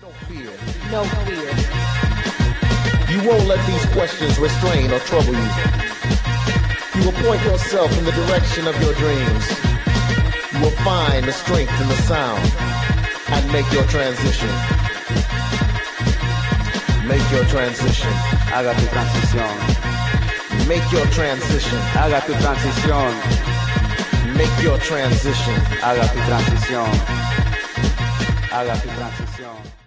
No fear. You won't let these questions restrain or trouble you. You will point yourself in the direction of your dreams. You will find the strength in the sound and make your transition. Make your transition. Haga tu transición. Make your transition. Haga tu transición. Make your transition. Haga tu transición. Haga tu transición.